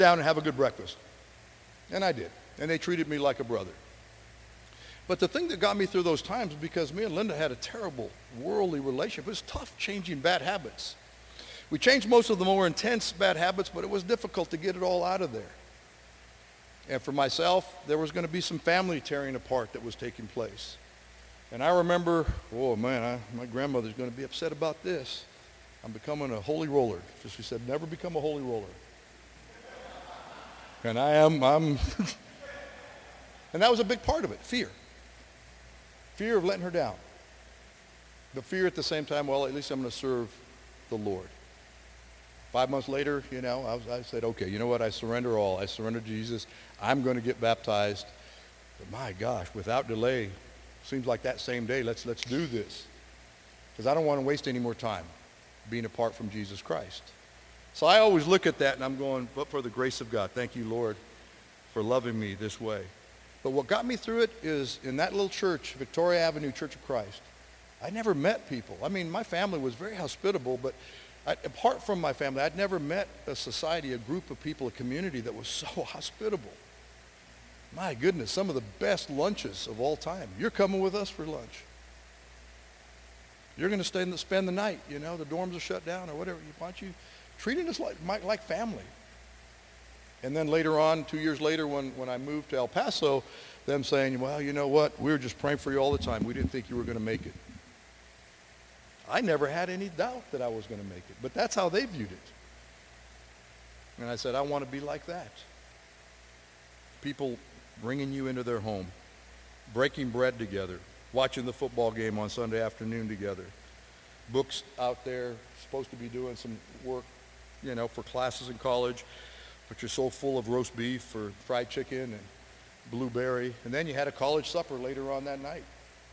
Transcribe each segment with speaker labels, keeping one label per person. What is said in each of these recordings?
Speaker 1: down and have a good breakfast. And I did. And they treated me like a brother. But the thing that got me through those times, because me and Linda had a terrible worldly relationship, it was tough changing bad habits. We changed most of the more intense bad habits, but it was difficult to get it all out of there. And for myself, there was going to be some family tearing apart that was taking place. And I remember, oh man, my grandmother's going to be upset about this. I'm becoming a holy roller. So she said, never become a holy roller. And I'm and that was a big part of it, fear. Fear of letting her down. But fear at the same time, well, at least I'm going to serve the Lord. 5 months later, I said, okay, you know what? I surrender all. I surrender to Jesus. I'm going to get baptized. But my gosh, without delay, seems like that same day, let's do this. Because I don't want to waste any more time being apart from Jesus Christ. So I always look at that and I'm going, but for the grace of God, thank you, Lord, for loving me this way. But what got me through it is in that little church, Victoria Avenue Church of Christ, I never met people. I mean, my family was very hospitable, but apart from my family, I'd never met a society, a group of people, a community that was so hospitable. My goodness, some of the best lunches of all time. You're coming with us for lunch. You're going to spend the night, the dorms are shut down or whatever. Why don't you treating us like family? And then later on, 2 years later, when I moved to El Paso, them saying, well, you know what? We were just praying for you all the time. We didn't think you were going to make it. I never had any doubt that I was going to make it. But that's how they viewed it. And I said, I want to be like that. People bringing you into their home, breaking bread together, watching the football game on Sunday afternoon together. Books out there, supposed to be doing some work, for classes in college. But you're so full of roast beef or fried chicken and blueberry. And then you had a college supper later on that night.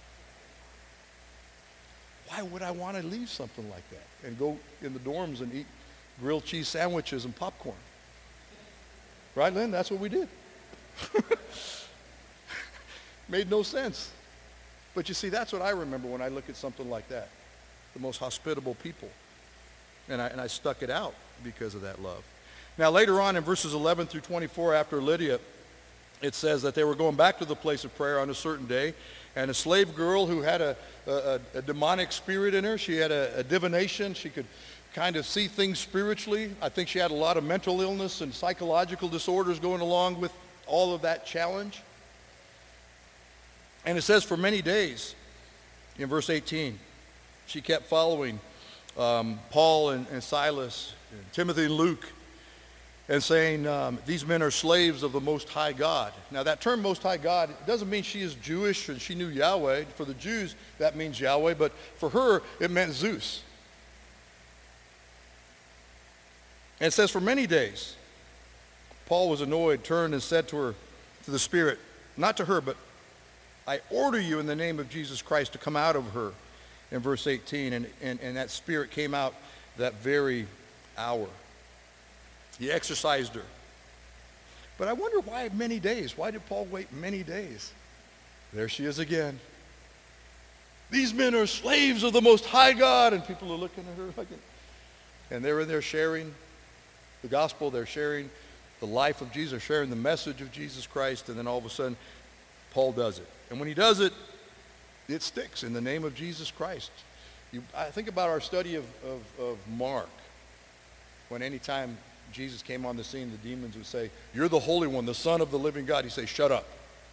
Speaker 1: Why would I want to leave something like that and go in the dorms and eat grilled cheese sandwiches and popcorn? Right, Lynn? That's what we did. Made no sense. But you see, that's what I remember when I look at something like that. The most hospitable people. And I stuck it out because of that love. Now, later on in verses 11 through 24, after Lydia, it says that they were going back to the place of prayer on a certain day, and a slave girl who had a demonic spirit in her, she had a divination, she could kind of see things spiritually. I think she had a lot of mental illness and psychological disorders going along with all of that challenge. And it says for many days, in verse 18, she kept following Paul and Silas, and Timothy and Luke, and saying, these men are slaves of the Most High God. Now that term Most High God doesn't mean she is Jewish and she knew Yahweh. For the Jews, that means Yahweh, but for her, it meant Zeus. And it says, for many days, Paul was annoyed, turned and said to the Spirit, not to her, but I order you in the name of Jesus Christ to come out of her, in verse 18. And that spirit came out that very hour. He exorcised her. But I wonder why many days? Why did Paul wait many days? There she is again. These men are slaves of the Most High God. And people are looking at her like it. And they're in there sharing the gospel. They're sharing the life of Jesus, sharing the message of Jesus Christ. And then all of a sudden, Paul does it. And when he does it, it sticks in the name of Jesus Christ. I think about our study of Mark. When anytime Jesus came on the scene, the demons would say, you're the Holy One, the Son of the living God. He'd say, shut up.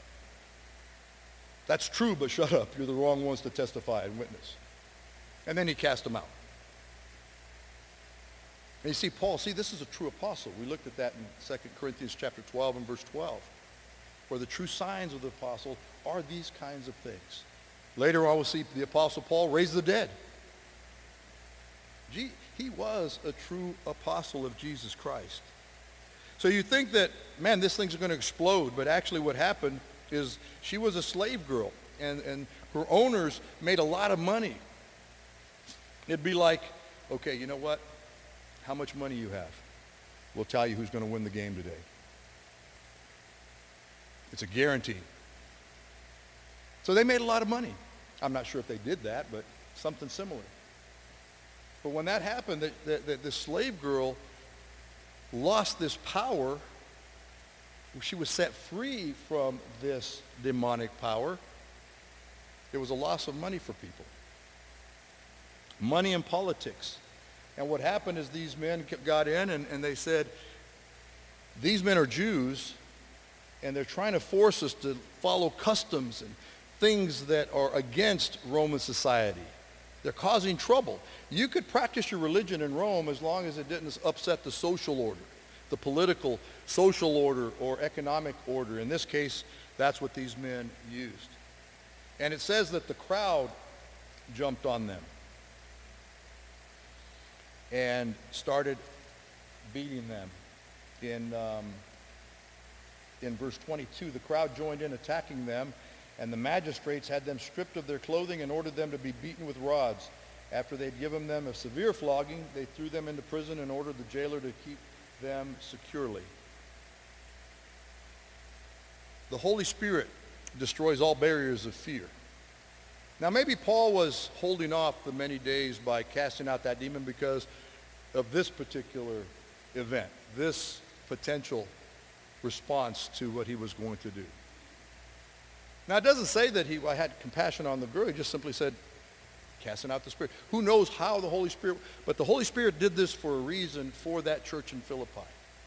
Speaker 1: That's true, but shut up. You're the wrong ones to testify and witness. And then he cast them out. And you see, Paul, this is a true apostle. We looked at that in 2 Corinthians chapter 12 and verse 12, where the true signs of the apostle are these kinds of things. Later on, we'll see the apostle Paul raise the dead. He was a true apostle of Jesus Christ. So you think that, man, this thing's going to explode, but actually what happened is she was a slave girl, and her owners made a lot of money. It'd be like, okay, you know what? How much money you have? We'll tell you who's going to win the game today. It's a guarantee. So they made a lot of money. I'm not sure if they did that, but something similar. But when that happened, the slave girl lost this power, she was set free from this demonic power, there was a loss of money for people. Money and politics. And what happened is these men got in and they said, these men are Jews, and they're trying to force us to follow customs and things that are against Roman society. They're causing trouble. You could practice your religion in Rome as long as it didn't upset the social order, the political, social order, or economic order. In this case, that's what these men used. And it says that the crowd jumped on them and started beating them. In verse 22, the crowd joined in attacking them, and the magistrates had them stripped of their clothing and ordered them to be beaten with rods. After they'd given them a severe flogging, they threw them into prison and ordered the jailer to keep them securely. The Holy Spirit destroys all barriers of fear. Now maybe Paul was holding off the many days by casting out that demon because of this particular event, this potential response to what he was going to do. Now it doesn't say that I had compassion on the girl. He just simply said, casting out the spirit. Who knows how the Holy Spirit, but the Holy Spirit did this for a reason for that church in Philippi.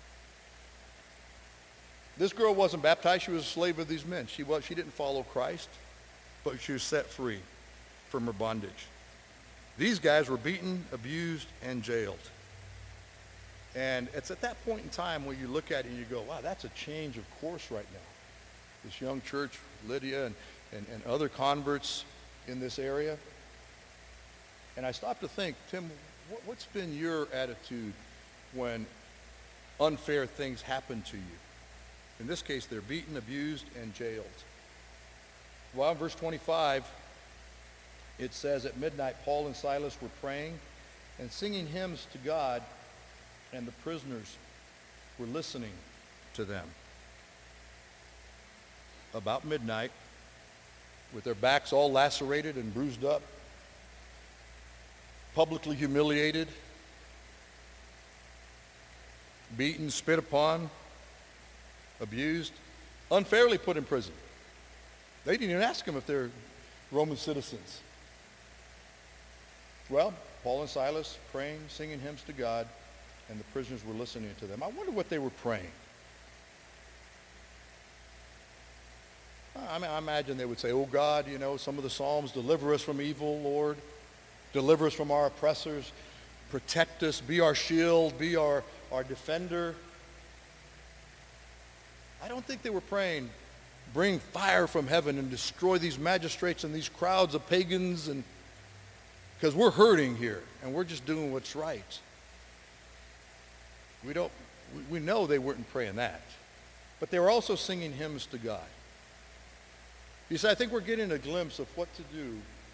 Speaker 1: This girl wasn't baptized. She was a slave of these men. She didn't follow Christ, but she was set free from her bondage. These guys were beaten, abused, and jailed. And it's at that point in time where you look at it and you go, wow, that's a change of course right now. This young church, Lydia and other converts in this area. And I stopped to think, Tim, what's been your attitude when unfair things happen to you? In this case, they're beaten, abused, and jailed. Well, in verse 25, it says, at midnight, Paul and Silas were praying and singing hymns to God, and the prisoners were listening to them. About midnight, with their backs all lacerated and bruised up, publicly humiliated, beaten, spit upon, abused, unfairly put in prison. They didn't even ask them if they're Roman citizens. Well, Paul and Silas praying, singing hymns to God, and the prisoners were listening to them. I wonder what they were praying. I imagine they would say, oh God, some of the Psalms, deliver us from evil, Lord. Deliver us from our oppressors. Protect us. Be our shield. Be our defender. I don't think they were praying, bring fire from heaven and destroy these magistrates and these crowds of pagans, and because we're hurting here and we're just doing what's right. We know they weren't praying that. But they were also singing hymns to God. You see, I think we're getting a glimpse of what to do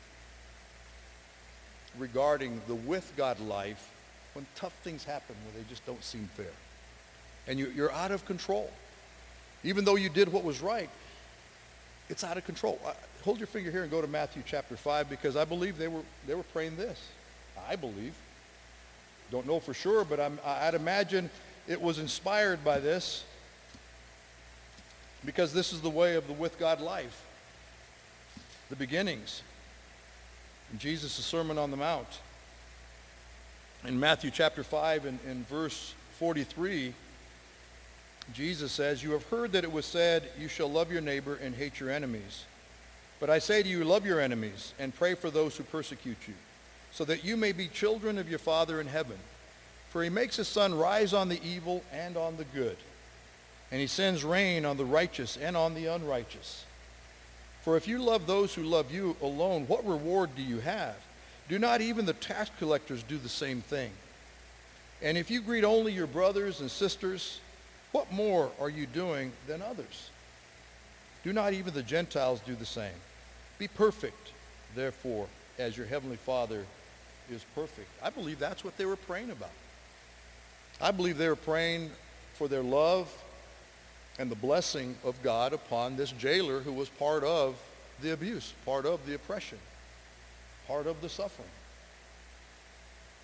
Speaker 1: regarding the with God life when tough things happen where they just don't seem fair. And you're out of control. Even though you did what was right, it's out of control. Hold your finger here and go to Matthew chapter 5, because I believe they were praying this. I believe. Don't know for sure, but I'd imagine it was inspired by this, because this is the way of the with God life. The beginnings. In Jesus' Sermon on the Mount. In Matthew chapter 5 in verse 43, Jesus says, you have heard that it was said, you shall love your neighbor and hate your enemies. But I say to you, love your enemies and pray for those who persecute you, so that you may be children of your Father in heaven. For he makes his sun rise on the evil and on the good, and he sends rain on the righteous and on the unrighteous. For if you love those who love you alone, what reward do you have? Do not even the tax collectors do the same thing? And if you greet only your brothers and sisters, what more are you doing than others? Do not even the Gentiles do the same? Be perfect, therefore, as your heavenly Father is perfect. I believe that's what they were praying about. I believe they were praying for their love and the blessing of God upon this jailer who was part of the abuse, part of the oppression, part of the suffering.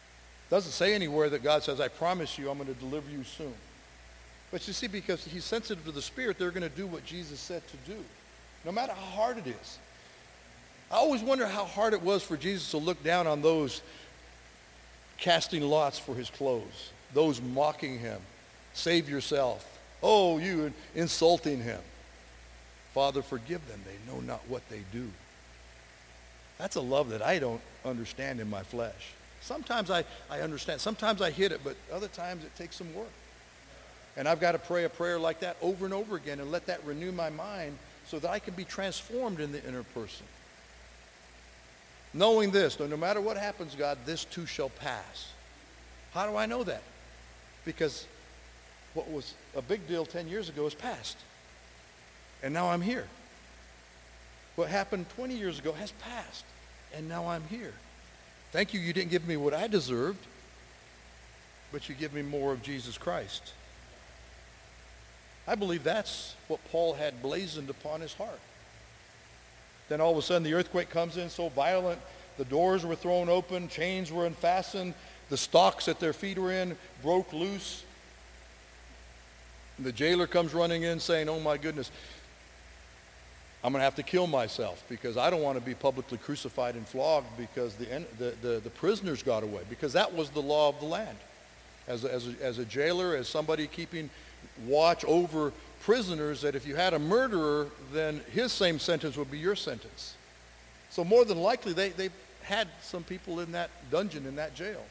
Speaker 1: Doesn't say anywhere that God says, I promise you I'm going to deliver you soon. But you see, because he's sensitive to the Spirit, they're going to do what Jesus said to do, no matter how hard it is. I always wonder how hard it was for Jesus to look down on those casting lots for his clothes, those mocking him. Save yourself. Oh, you insulting him. Father, forgive them. They know not what they do. That's a love that I don't understand in my flesh. Sometimes I understand. Sometimes I hit it, but other times it takes some work. And I've got to pray a prayer like that over and over again and let that renew my mind so that I can be transformed in the inner person. Knowing this, no matter what happens, God, this too shall pass. How do I know that? Because what was a big deal 10 years ago is past. And now I'm here. What happened 20 years ago has passed. And now I'm here. Thank you, you didn't give me what I deserved, but you give me more of Jesus Christ. I believe that's what Paul had blazoned upon his heart. Then all of a sudden the earthquake comes in so violent, the doors were thrown open, chains were unfastened, the stocks that their feet were in broke loose. And the jailer comes running in saying, oh my goodness, I'm going to have to kill myself because I don't want to be publicly crucified and flogged because the prisoners got away, because that was the law of the land. As a jailer, as somebody keeping watch over prisoners, that if you had a murderer, then his same sentence would be your sentence. So more than likely, they had some people in that dungeon, in that jail.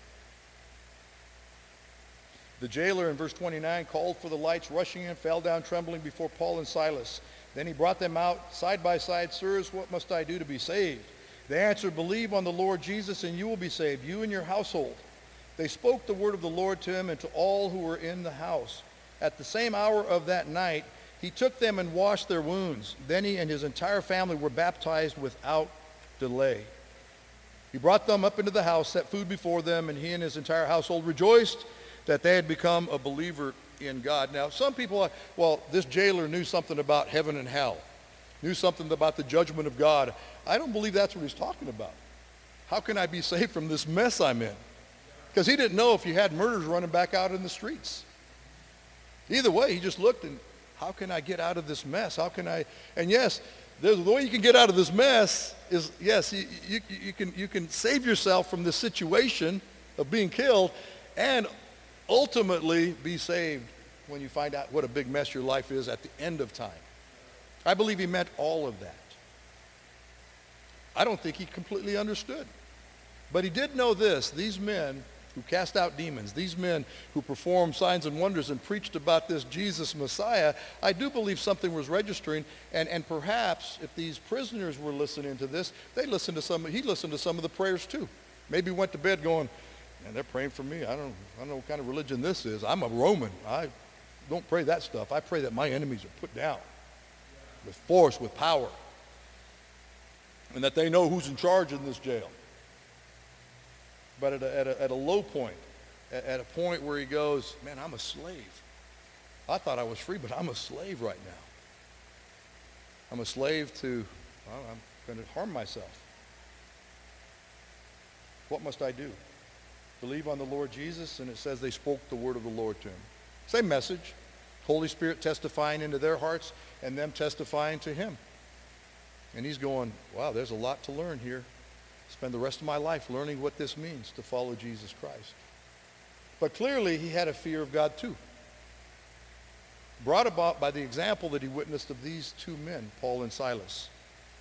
Speaker 1: The jailer in verse 29 called for the lights, rushing in, fell down trembling before Paul and Silas. Then he brought them out side by side. Sirs, what must I do to be saved? They answered, believe on the Lord Jesus and you will be saved, you and your household. They spoke the word of the Lord to him and to all who were in the house. At the same hour of that night, he took them and washed their wounds. Then he and his entire family were baptized without delay. He brought them up into the house, set food before them, and he and his entire household rejoiced that they had become a believer in God. Now, some people are, well, this jailer knew something about heaven and hell, knew something about the judgment of God. I don't believe that's what he's talking about. How can I be saved from this mess I'm in? Because he didn't know if you had murders running back out in the streets. Either way, he just looked and, how can I get out of this mess? How can I? And yes, the way you can get out of this mess is, yes, you can save yourself from this situation of being killed and ultimately be saved when you find out what a big mess your life is at the end of time. I believe he meant all of that. I don't think he completely understood. But he did know this: these men who cast out demons, these men who performed signs and wonders and preached about this Jesus Messiah, I do believe something was registering, and perhaps if these prisoners were listening to this, he listened to some of the prayers too. Maybe went to bed going, man, they're praying for me. I don't know what kind of religion this is. I'm a Roman. I don't pray that stuff. I pray that my enemies are put down with force, with power, and that they know who's in charge in this jail. But at a low point, at a point where he goes, man, I'm a slave. I thought I was free, but I'm a slave right now. I'm a slave to, well, I'm going to harm myself. What must I do? Believe on the Lord Jesus, and it says they spoke the word of the Lord to him. Same message. Holy Spirit testifying into their hearts and them testifying to him. And he's going, wow, there's a lot to learn here. Spend the rest of my life learning what this means to follow Jesus Christ. But clearly he had a fear of God too. Brought about by the example that he witnessed of these two men, Paul and Silas.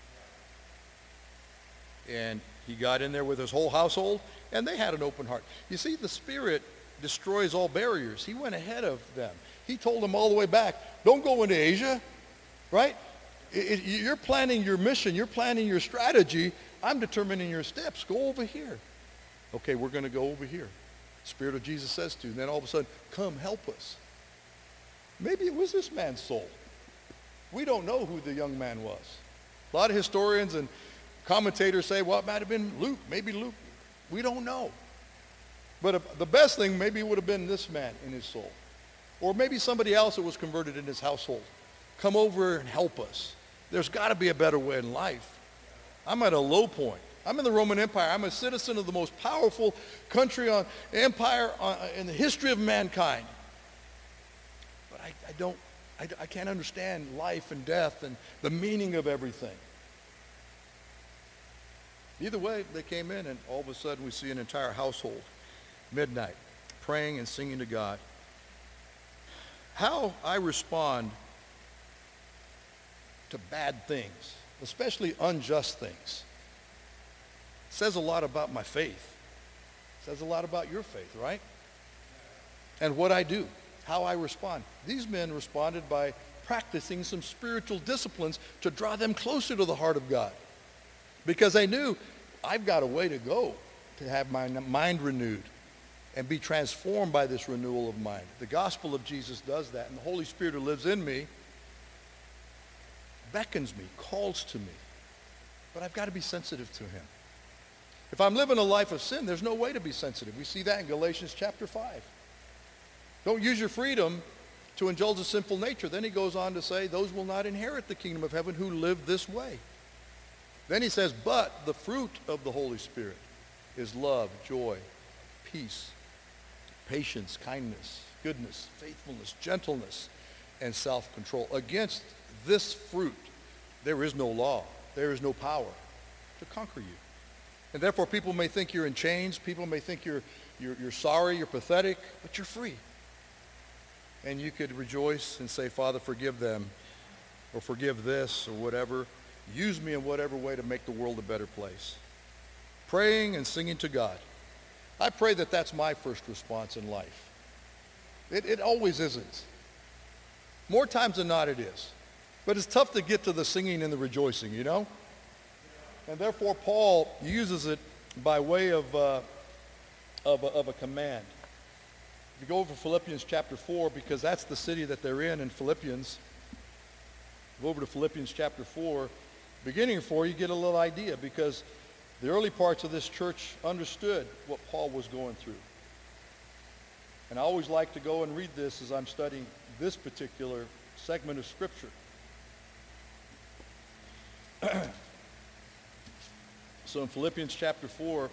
Speaker 1: And he got in there with his whole household, and they had an open heart. You see, the Spirit destroys all barriers. He went ahead of them. He told them all the way back, don't go into Asia, right? You're planning your mission. You're planning your strategy. I'm determining your steps. Go over here. Okay, we're going to go over here. Spirit of Jesus says to. And then all of a sudden, come help us. Maybe it was this man's soul. We don't know who the young man was. A lot of historians and commentators say, well, it might have been Luke. Maybe Luke. We don't know. But the best thing maybe would have been this man in his soul. Or maybe somebody else that was converted in his household. Come over and help us. There's got to be a better way in life. I'm at a low point. I'm in the Roman Empire. I'm a citizen of the most powerful country in the history of mankind. But I can't understand life and death and the meaning of everything. Either way, they came in, and all of a sudden we see an entire household, midnight, praying and singing to God. How I respond to bad things, especially unjust things, says a lot about my faith. Says a lot about your faith, right? And what I do, how I respond. These men responded by practicing some spiritual disciplines to draw them closer to the heart of God. Because they knew, I've got a way to go to have my mind renewed and be transformed by this renewal of mind. The gospel of Jesus does that, and the Holy Spirit who lives in me beckons me, calls to me. But I've got to be sensitive to him. If I'm living a life of sin, there's no way to be sensitive. We see that in Galatians chapter 5. Don't use your freedom to indulge a sinful nature. Then he goes on to say, those will not inherit the kingdom of heaven who live this way. Then he says, but the fruit of the Holy Spirit is love, joy, peace, patience, kindness, goodness, faithfulness, gentleness, and self-control. Against this fruit, there is no law. There is no power to conquer you. And therefore, people may think you're in chains. People may think you're sorry, you're pathetic, but you're free. And you could rejoice and say, Father, forgive them, or forgive this, or whatever. Use me in whatever way to make the world a better place. Praying and singing to God. I pray that that's my first response in life. It always isn't. More times than not it is. But it's tough to get to the singing and the rejoicing, you know? And therefore, Paul uses it by way of a command. If you go over to Philippians chapter 4, because that's the city that they're in Philippians. Go over to Philippians chapter 4. Beginning 4, you get a little idea, because the early parts of this church understood what Paul was going through. And I always like to go and read this as I'm studying this particular segment of Scripture. So in Philippians chapter 4,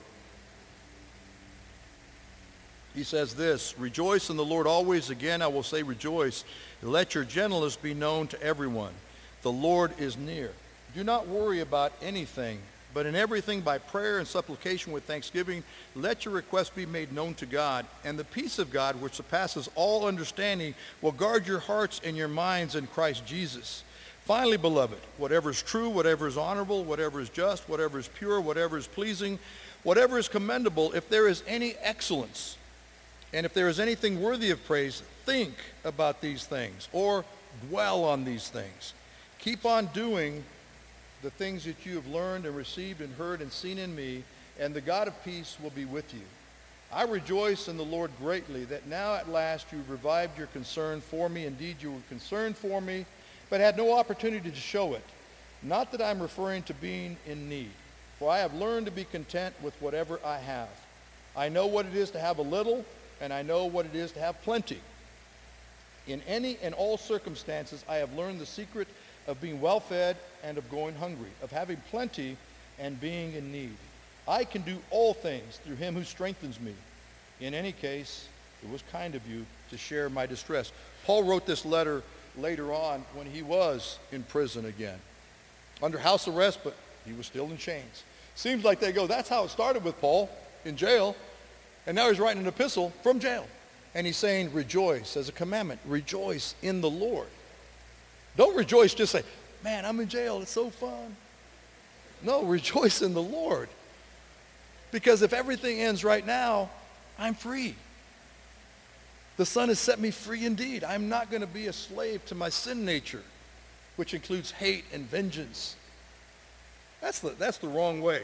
Speaker 1: he says this, rejoice in the Lord always. Again, I will say rejoice. Let your gentleness be known to everyone. The Lord is near. Do not worry about anything, but in everything by prayer and supplication with thanksgiving, let your requests be made known to God. And the peace of God, which surpasses all understanding, will guard your hearts and your minds in Christ Jesus. Finally, beloved, whatever is true, whatever is honorable, whatever is just, whatever is pure, whatever is pleasing, whatever is commendable, if there is any excellence, and if there is anything worthy of praise, think about these things, or dwell on these things. Keep on doing the things that you have learned and received and heard and seen in me, and the God of peace will be with you. I rejoice in the Lord greatly that now at last you have revived your concern for me. Indeed, you were concerned for me, but had no opportunity to show it. Not that I'm referring to being in need, for I have learned to be content with whatever I have. I know what it is to have a little, and I know what it is to have plenty. In any and all circumstances, I have learned the secret of being well-fed and of going hungry, of having plenty and being in need. I can do all things through him who strengthens me. In any case, it was kind of you to share my distress. Paul wrote this letter later on when he was in prison again, under house arrest, but he was still in chains. Seems like they go, that's how it started with Paul, in jail, and now he's writing an epistle from jail. And he's saying, rejoice as a commandment. Rejoice in the Lord. Don't rejoice, just say, man, I'm in jail, it's so fun. No, rejoice in the Lord. Because if everything ends right now, I'm free. The Son has set me free indeed. I'm not going to be a slave to my sin nature, which includes hate and vengeance. That's the wrong way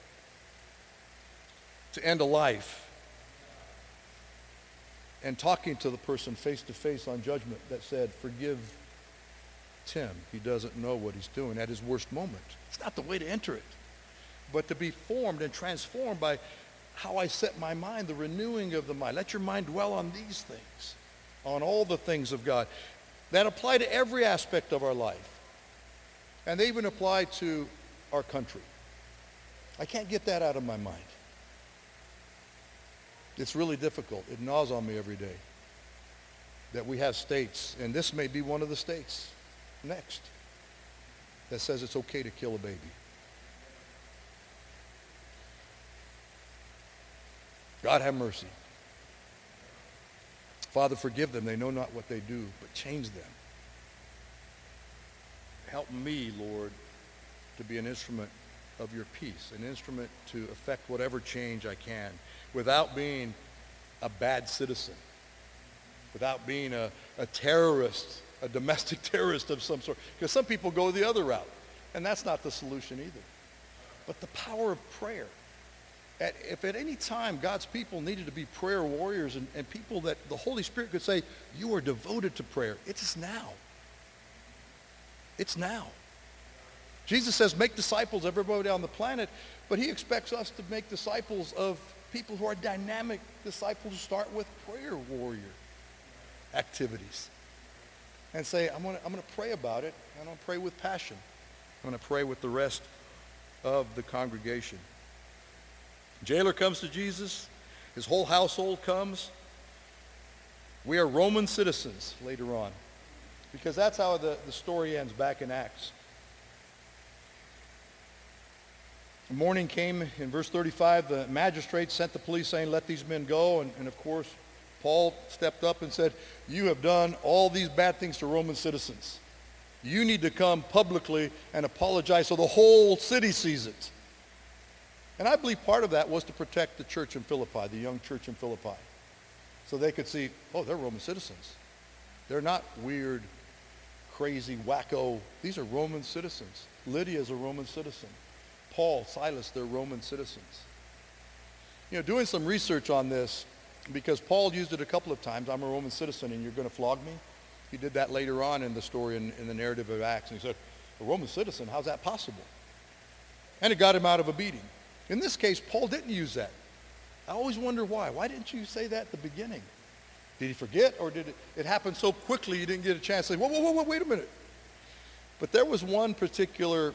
Speaker 1: to end a life. And talking to the person face to face on judgment that said, forgive Tim. He doesn't know what he's doing at his worst moment. It's not the way to enter it. But to be formed and transformed by how I set my mind, the renewing of the mind. Let your mind dwell on these things, on all the things of God that apply to every aspect of our life. And they even apply to our country. I can't get that out of my mind. It's really difficult. It gnaws on me every day that we have states, and this may be one of the states next, that says it's okay to kill a baby. God have mercy. Father, forgive them. They know not what they do, but change them. Help me, Lord, to be an instrument of your peace, an instrument to effect whatever change I can without being a bad citizen, without being a terrorist, a domestic terrorist of some sort. Because some people go the other route, and that's not the solution either. But the power of prayer. If at any time God's people needed to be prayer warriors and people that the Holy Spirit could say, you are devoted to prayer, it's now. It's now. Jesus says, make disciples of everybody on the planet, but he expects us to make disciples of people who are dynamic disciples who start with prayer warrior activities. And say, I'm going to pray about it, and I'm going to pray with passion. I'm going to pray with the rest of the congregation. Jailer comes to Jesus. His whole household comes. We are Roman citizens later on, because that's how the story ends back in Acts. The morning came in verse 35. The magistrates sent the police saying, let these men go. And of course, Paul stepped up and said, you have done all these bad things to Roman citizens. You need to come publicly and apologize so the whole city sees it. And I believe part of that was to protect the church in Philippi, the young church in Philippi. So they could see, oh, they're Roman citizens. They're not weird, crazy, wacko. These are Roman citizens. Lydia is a Roman citizen. Paul, Silas, they're Roman citizens. You know, doing some research on this, because Paul used it a couple of times, I'm a Roman citizen and you're going to flog me. He did that later on in the story in the narrative of Acts. And he said, a Roman citizen, how's that possible? And it got him out of a beating. In this case, Paul didn't use that. I always wonder why. Why didn't you say that at the beginning? Did he forget, or did it happen so quickly you didn't get a chance to say, whoa, wait a minute. But there was one particular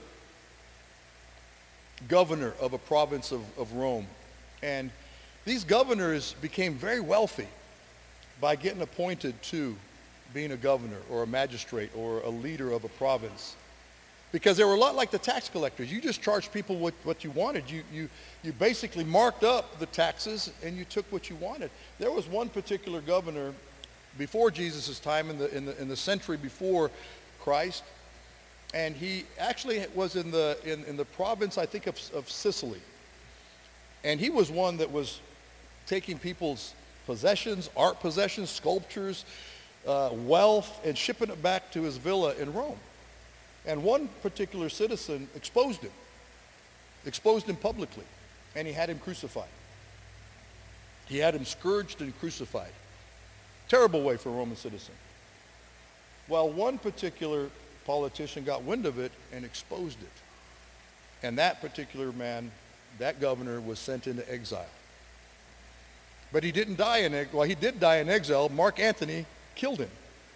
Speaker 1: governor of a province of Rome. And these governors became very wealthy by getting appointed to being a governor or a magistrate or a leader of a province. Because they were a lot like the tax collectors. You just charged people what you wanted. You basically marked up the taxes and you took what you wanted. There was one particular governor before Jesus' time in the century before Christ, and he actually was in the province, I think, of Sicily. And he was one that was taking people's possessions, art possessions, sculptures, wealth, and shipping it back to his villa in Rome. And one particular citizen exposed him publicly, and he had him crucified. He had him scourged and crucified. Terrible way for a Roman citizen. Well, one particular politician got wind of it and exposed it. And that particular man, that governor, was sent into exile. But he didn't die in exile. Well, he did die in exile. Mark Antony killed him.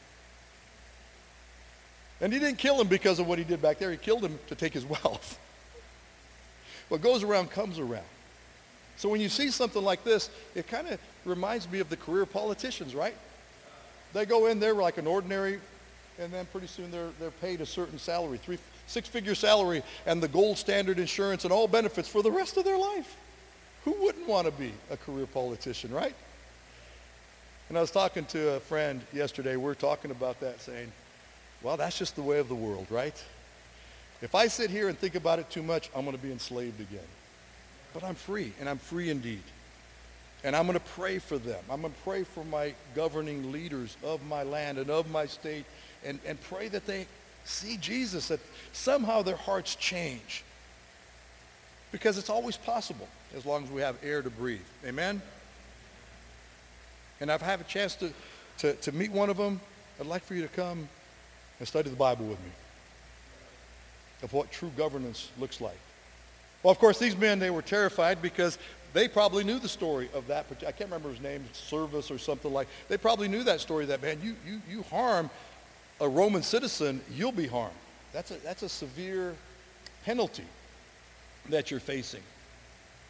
Speaker 1: And he didn't kill him because of what he did back there. He killed him to take his wealth. What goes around comes around. So when you see something like this, it kind of reminds me of the career politicians, right? They go in there like an ordinary, and then pretty soon they're paid a certain salary, six-figure salary, and the gold standard insurance and all benefits for the rest of their life. Who wouldn't want to be a career politician, right? And I was talking to a friend yesterday. We were talking about that, saying, well, that's just the way of the world, right? If I sit here and think about it too much, I'm going to be enslaved again. But I'm free, and I'm free indeed. And I'm going to pray for them. I'm going to pray for my governing leaders of my land and of my state, and pray that they see Jesus, that somehow their hearts change. Because it's always possible as long as we have air to breathe. Amen? And I've had a chance to meet one of them. I'd like for you to come and study the Bible with me of what true governance looks like. Well, of course, these men, they were terrified because they probably knew the story of that. I can't remember his name, Service or something like. They probably knew that story. That man, you harm a Roman citizen, you'll be harmed. That's a severe penalty that you're facing.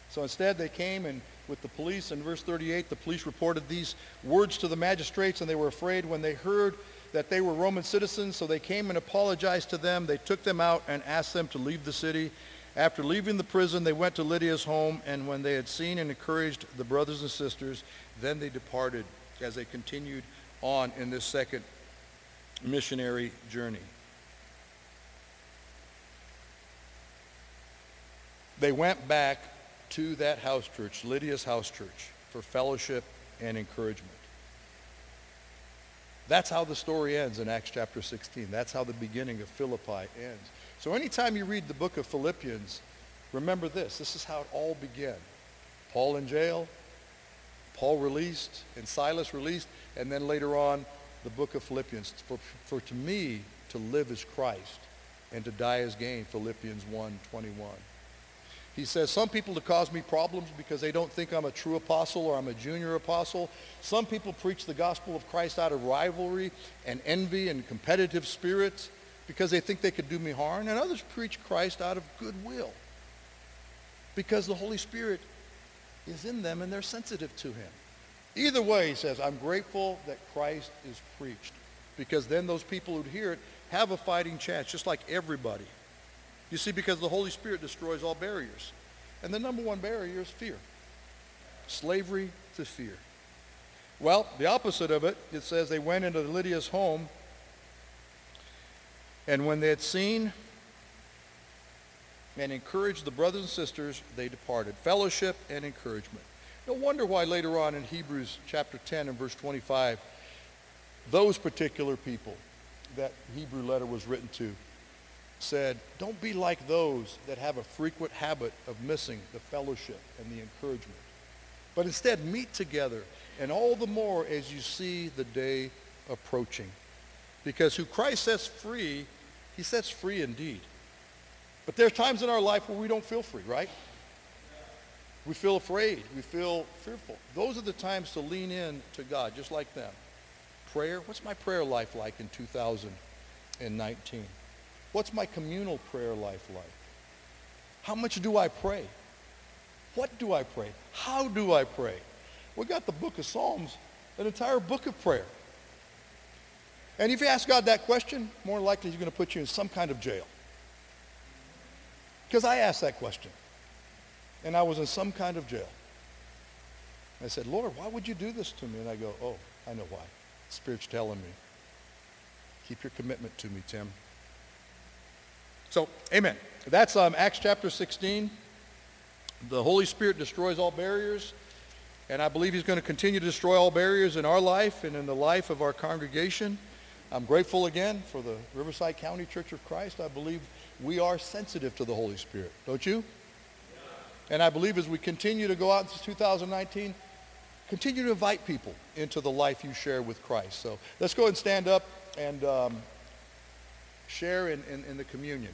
Speaker 1: So instead they came and with the police, in verse 38, the police reported these words to the magistrates, and they were afraid when they heard that they were Roman citizens. So they came and apologized to them. They took them out and asked them to leave the city. After leaving the prison, they went to Lydia's home, and when they had seen and encouraged the brothers and sisters, then they departed as they continued on in this second missionary journey. They went back to that house church, Lydia's house church, for fellowship and encouragement. That's how the story ends in Acts chapter 16. That's how the beginning of Philippi ends. So anytime you read the book of Philippians, remember this. This is how it all began. Paul in jail, Paul released, and Silas released, and then later on, the book of Philippians. For to me, to live is Christ, and to die is gain, Philippians 1:21. He says, some people to cause me problems because they don't think I'm a true apostle or I'm a junior apostle. Some people preach the gospel of Christ out of rivalry and envy and competitive spirits because they think they could do me harm. And others preach Christ out of goodwill because the Holy Spirit is in them and they're sensitive to him. Either way, he says, I'm grateful that Christ is preached because then those people who hear it have a fighting chance, just like everybody. You see, because the Holy Spirit destroys all barriers. And the number one barrier is fear. Slavery to fear. Well, the opposite of it, it says they went into Lydia's home, and when they had seen and encouraged the brothers and sisters, they departed. Fellowship and encouragement. No wonder why later on in Hebrews chapter 10 and verse 25, those particular people that Hebrew letter was written to said, don't be like those that have a frequent habit of missing the fellowship and the encouragement. But instead, meet together, and all the more as you see the day approaching. Because who Christ sets free, he sets free indeed. But there are times in our life where we don't feel free, right? We feel afraid. We feel fearful. Those are the times to lean in to God, just like them. Prayer. What's my prayer life like in 2019? What's my communal prayer life like? How much do I pray? What do I pray? How do I pray? We got the book of Psalms, an entire book of prayer. And if you ask God that question, more likely he's going to put you in some kind of jail. Because I asked that question. And I was in some kind of jail. I said, Lord, why would you do this to me? And I go, oh, I know why. The Spirit's telling me. Keep your commitment to me, Tim. So, amen. That's Acts chapter 16. The Holy Spirit destroys all barriers, and I believe he's going to continue to destroy all barriers in our life and in the life of our congregation. I'm grateful again for the Riverside County Church of Christ. I believe we are sensitive to the Holy Spirit, don't you? Yeah. And I believe as we continue to go out into 2019, continue to invite people into the life you share with Christ. So let's go ahead and stand up and share in the communion.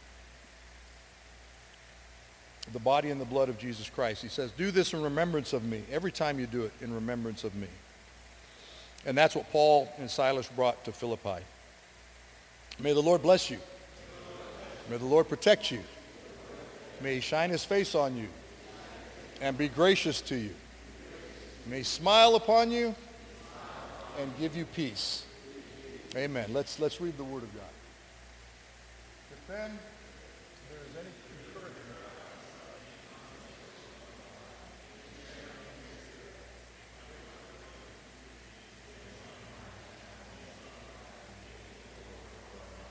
Speaker 1: The body and the blood of Jesus Christ. He says, do this in remembrance of me. Every time you do it, in remembrance of me. And that's what Paul and Silas brought to Philippi. May the Lord bless you. May the Lord protect you. May he shine his face on you and be gracious to you. May he smile upon you and give you peace. Amen. Let's read the word of God. Defend